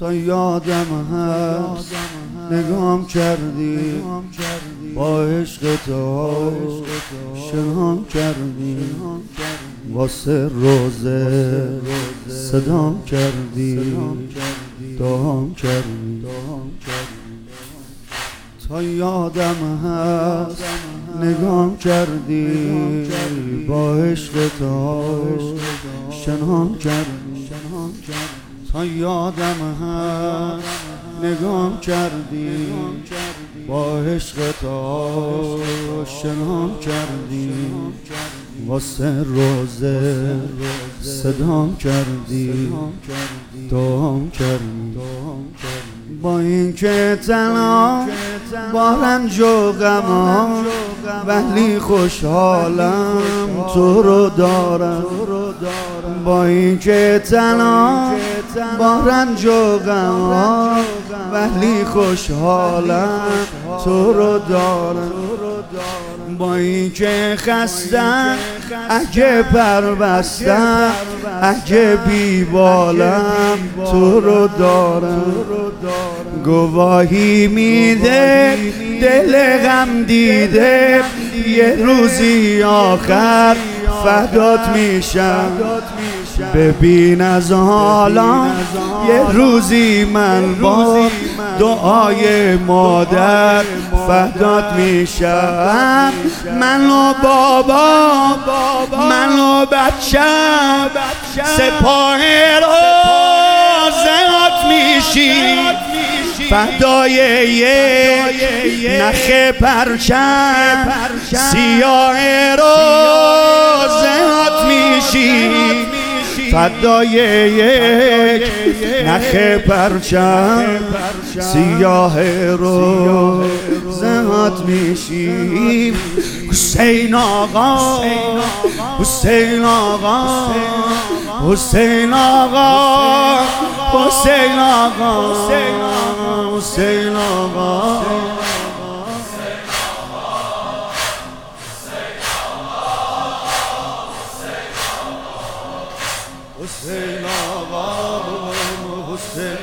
تا یادم هست نگام کردی، با عشق تو شنام کردی، واسه روزه صدام کردی، دام کردی. تا یادم هست نگام کردی، با عشق تو شنام کردی. تا یادم هست نگام کردی، با عشق تو شنام کردی، واسه روزه صدام کردی، دام کردی. با این که تنها با رنج و غمام، ولی خوشحالم تو رو دارم. با این که تنها با رنج و غمام، ولی خوشحالم تو رو دارم. با این که خستم اگه پر بستم، اگه بیبالم تو رو دارم. گواهی میده دل غم دیده، یه روزی آخر فدات میشم. ببین از حالا یه روزی من با دعای مادر فدات میشم. من و بابا من و بچم سپاه روزهات میشیم، فدای یک نخ پرچم سیاه روزهات میشیم، فدای یک نخ پرچم سیاه روزهات میشیم. حسین آقا حسین آقا حسین آقا حسین آقا حسین آقا حسین آقا حسین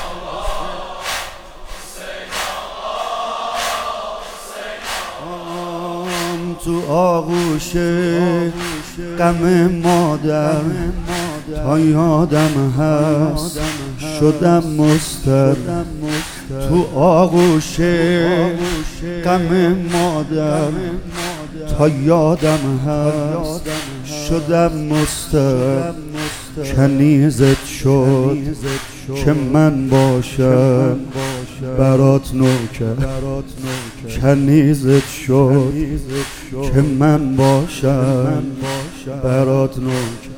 تو آغوش غم مادر، تا یادم هست شدم مضطر. تو آغوش غم مادر، تا یادم هست شدم مضطر. کنیزت شد که من باشم برات نوکر، کنیزت شد که من باشم برات نوکر.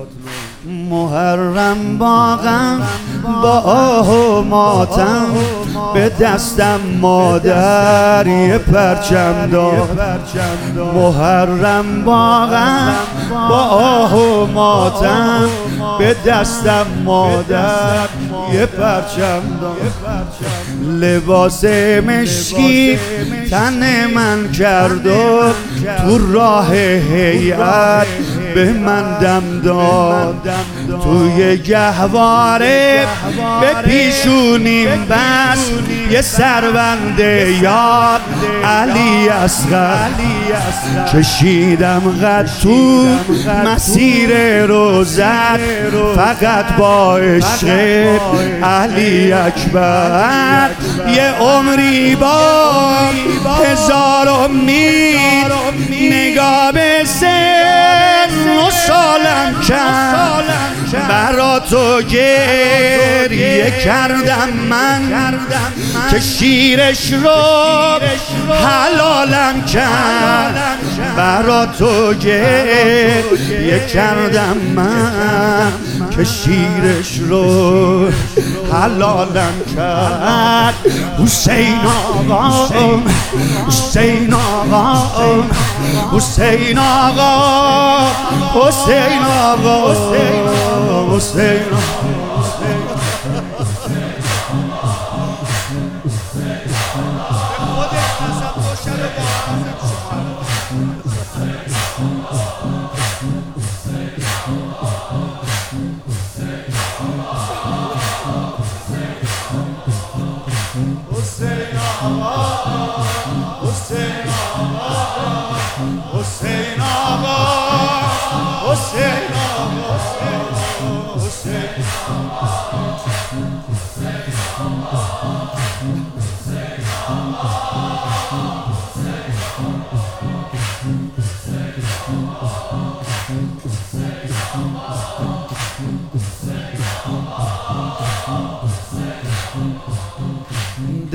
محرم باغم با آه و ماتم، به دستم مادر یه پرچم داد. محرم باغم با آه و ماتم، به دستم مادر یه پرچم داد. لباس مشکی تن من کرد و تو راه هیئت به من دم داد. توی گهواره به پیشونیم بس یه سربند یاد علی اصغر. کشیدم قد تو مسیر روزت، فقط با عشق علی اکبر. یه عمری با هزار امید، نگاه به سن و سالم کرد. برا تو گریه کردم من که شیرش رو حلالم کرد. برا تو گریه کردم من که شیرش رو حلالم کرد. حسین آقا حسین آقا حسین آقا حسین آقا حسین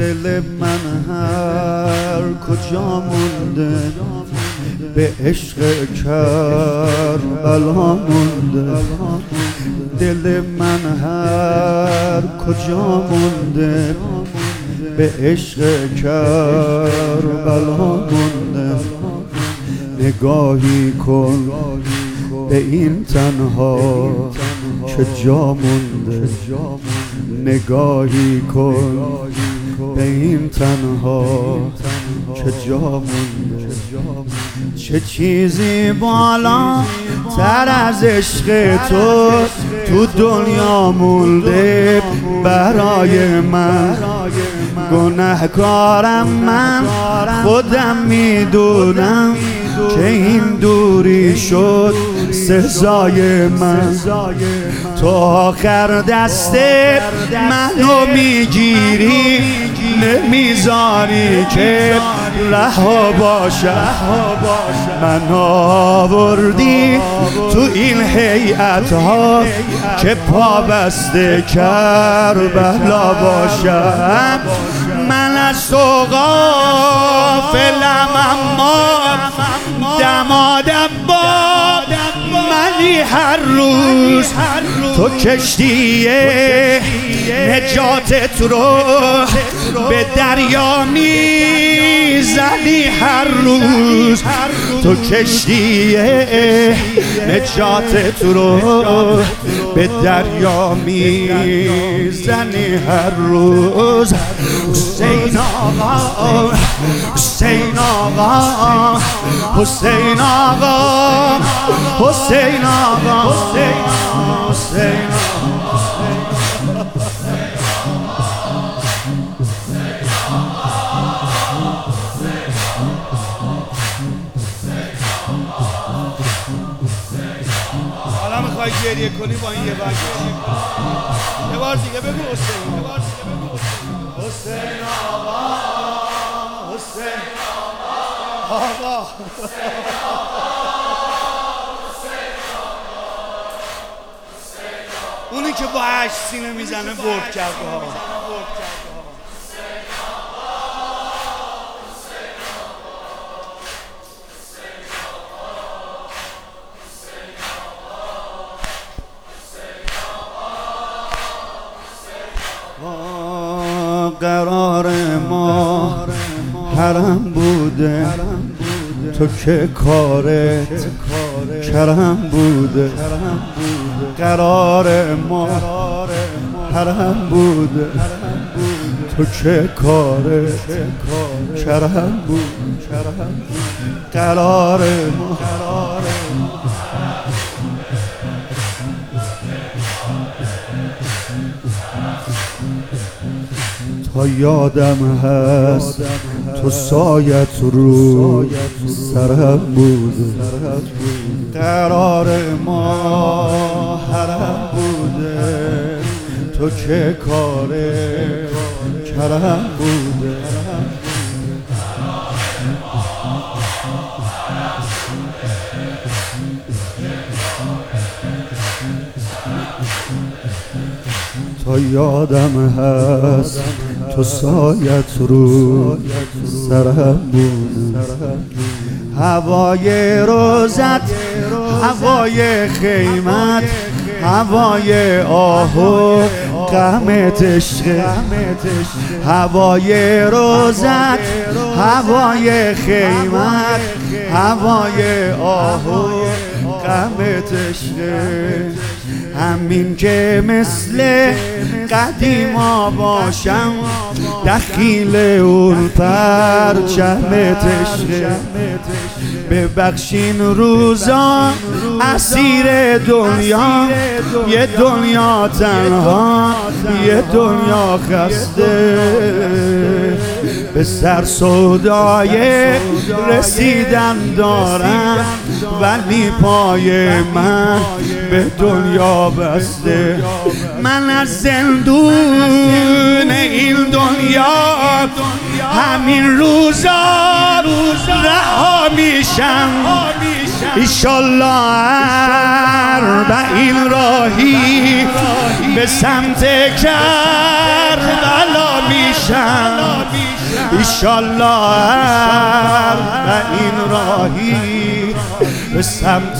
دل من هر کجا مونده به عشق کربلا مونده. دل من هر کجا مونده به عشق کربلا مونده. نگاهی کن به این تنها چه جا مونده. نگاهی کن به این تنها چه جا مونده. چه چیزی بالا تر از عشق تو دنیا مونده برای من. گنهکارم من خودم میدونم که این دوری شد سزای من. تو آخر دست منو میگیری نمیذاری که رها باشم. من آوردی تو این هیئت ها که پابسته کربلا باشم. من از تو غافلم اما دمادم باد منی هر روز. تو کشتی نجاتت رو به دریا میزنی هر روز. تو کشتی نجاتت رو به دریا میزنی هر روز. حسین آقا، حسین آقا، حسین آقا، حسین آقا، حسین حالا میخوای گریه کنی با این یه بار دیگه بگو حسین. حسین آقا، حسین آقا، اونی که با هشت سینه میزنه برد کرده ها. قرار ما حرم بوده تو که کارت کرم بوده. قرار ما حرم بوده تو که کارت کرم بوده. قرار ما تا یادم هست تو سایت رو سرم بوده. قرار ما حرم بوده تو که کار کرم بوده. تا یادم هست تو سایت رو سرم بود. هوای روزت، هوای خیمت، هوای آه و غمت عشق. هوای روزت، هوای خیمت، هوای آه و غمت عشق. همین که مثل قدیما باشم دخیل اون پرچمت عشق. ببخشین روزا اسیر دنیا، یه دنیا تنها، یه دنیا خسته. به سر سودای رسیدن دارم ولی پای من به دنیا بسته. من از زندون این دنیا همین روزا رها میشم. ایشالله اربعین راهی به سمت کربلا میشم. ایشالله این راهی به سمت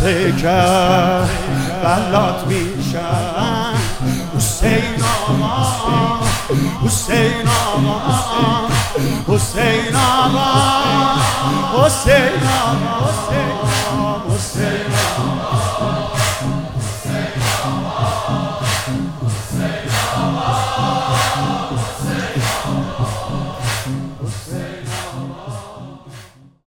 کربلات میشم. حسین آقا، حسین آقا، حسین آقا، حسین آقا، حسین آقا، حسین آقا.